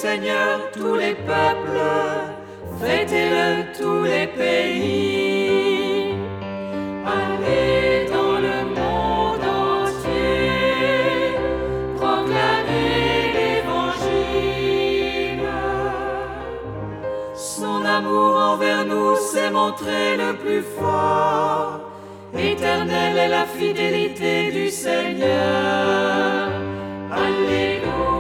Seigneur tous les peuples, fêtez-le tous les pays. Allez dans le monde entier, proclamez l'Évangile. Son amour envers nous s'est montré le plus fort. Éternelle est la fidélité du Seigneur. Alléluia.